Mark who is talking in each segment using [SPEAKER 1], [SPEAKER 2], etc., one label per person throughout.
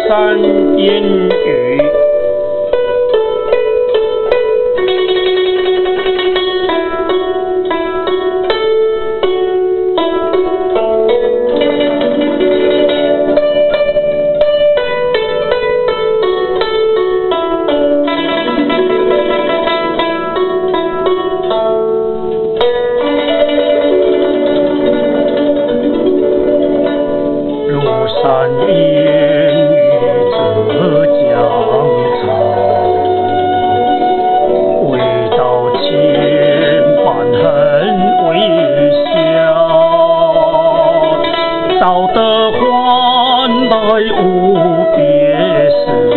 [SPEAKER 1] 山烟雨。山烟雨浙江潮，未到千般恨未消。道德换来无别事，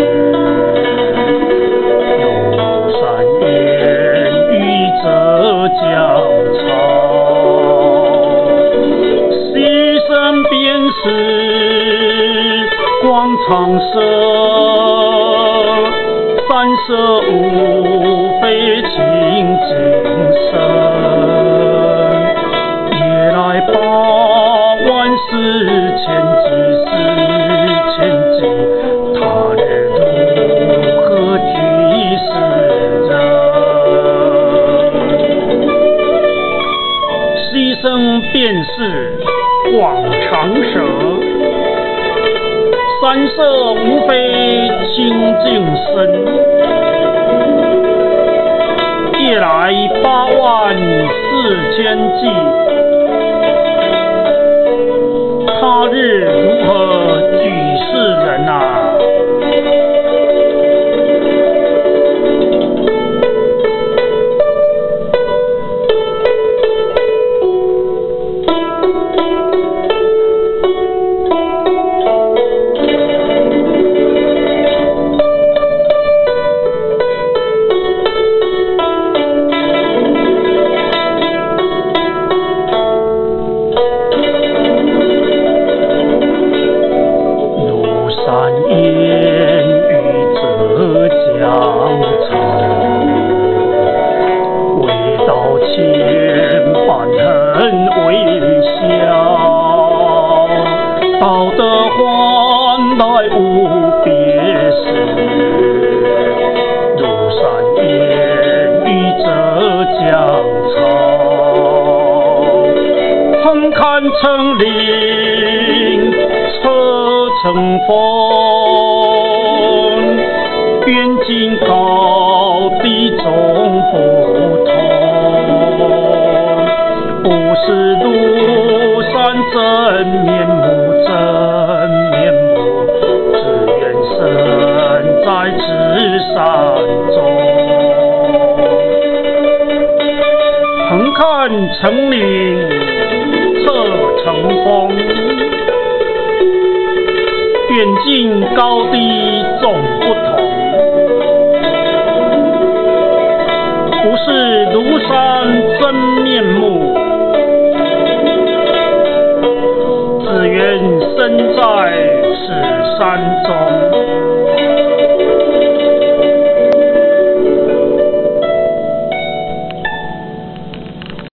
[SPEAKER 1] 庐山烟雨浙江潮，牺牲便是光长色，三舍无非清净身。夜来八万四千计是千计，他日如何惧世人？牺牲便是广长舌，三舍无非清净身。夜来8万4千计，他日如何举世人啊？烟雨浙江潮，未到千般恨未消。道德换来无别事，庐山烟雨浙江潮。横看成岭侧成峰，远近高低总不同。不是庐山真面目，真面目，只缘身在此山中。横看成岭侧成峰，远近高低总不同。不是庐山真面目，只缘身在此山中。